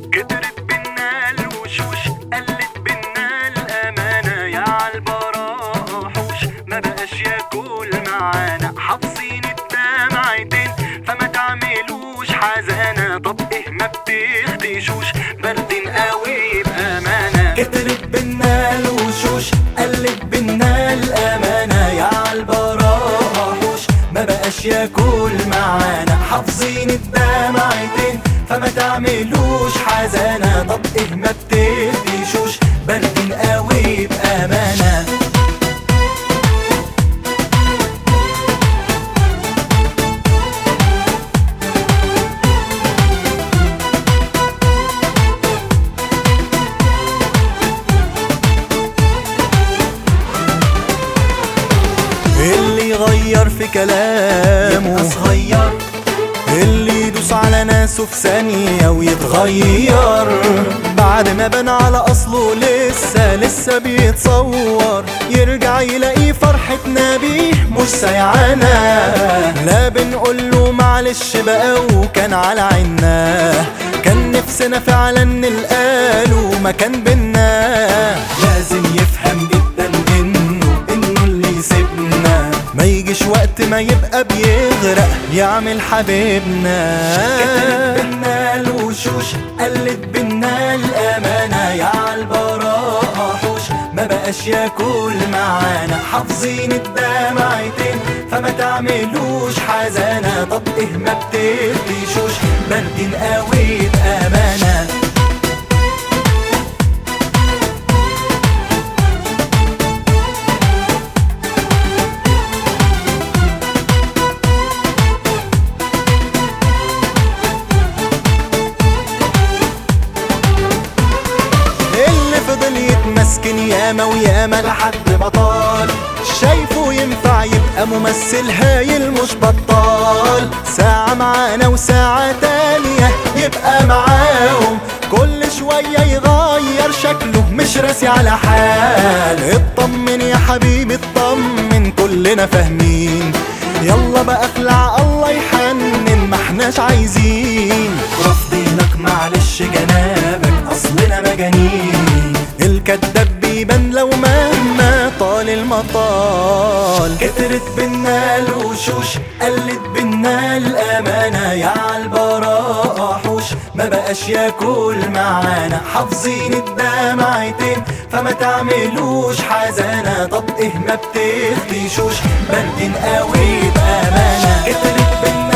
كترت بينا الوشوش، قلت بينا الأمانة، يا عالبراءة حوش ما بقاش ياكل معانا، حافظين الدمعتين فما تعملوش حزانة. طب ايه ما بتخدشوش، باردين قوي بأمانة. كترت بينا الوشوش، قلت بينا الأمانة، يا عالبراءة حوش ما بقاش ياكل معانا، حافظين الدمعتين فما تعملوش حزانة. طب ايه ما بتخدشوش، باردين قوي بأمانة. اللي يغير في كلامه يبقى صغير، اللي يدوس على ناسه في ثانية ويتغير، بعد ما بان على أصله لسه بيتصور، يرجع يلاقي فرحتنا بيه مش سيعانا. لا بنقوله معلش بقى وكان على عنا، كان نفسنا فعلا نلقاله مكان بينا. لازم يفهم جدا انه اللي يسيبنا ما يجيش وقت ما يبقى بيغرق يعمل حبيبنا. كترت بينا الوشوش، قلت بينا الأمانة، يا عالبراءة حوش ما بقاش ياكل معانا، حافظين الدمعتين فما تعملوش حزانة. طب ايه ما بتخدشوش، باردين قوي بأمانة. يتمسكن ياما وياما لحد ما طال، شايفه ينفع يبقى ممثل هايل مش بطال. ساعة معانا وساعة تانية يبقى معاهم، كل شوية يغير شكله مش راسي على حال. اطمن يا حبيبي اطمن، كلنا فاهمين، يلا بقى اخلع الله يحنن ما احناش عايزين. رافضينك معلش جنابك اصلنا مجانين، الكداب بيبان لو مهما طال المطال. كترت بينا الوشوش، قلت بينا الأمانة، يا عالبراءة حوش ما بقاش ياكل معانا، حافظين الدمعتين فما تعملوش حزانة. طب ايه ما بتخدشوش، باردين قوي بأمانة. كترت بينا